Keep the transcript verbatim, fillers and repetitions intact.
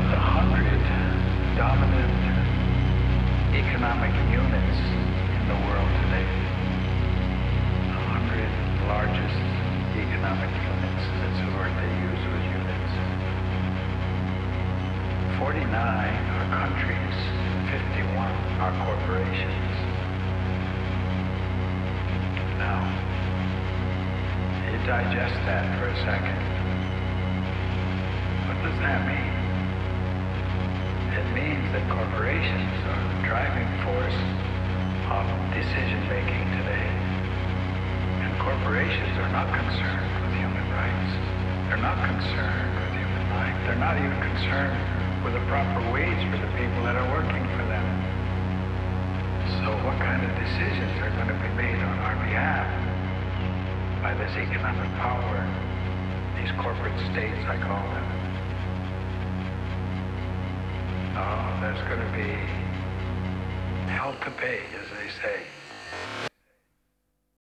of the hundred dominant economic units in the world today. The hundred largest economic units. That's the word they use with units. forty-nine are countries, fifty-one are corporations. Now, you digest that for a second. What does that mean? It means that corporations are the driving force of decision-making today. And corporations are not concerned with human rights. They're not concerned with human life. They're not even concerned with a proper wage for the people that are working for them. So what kind of decisions are going to be made on our behalf by this economic power, these corporate states, I call them? Oh, there's going to be hell to pay, as they say.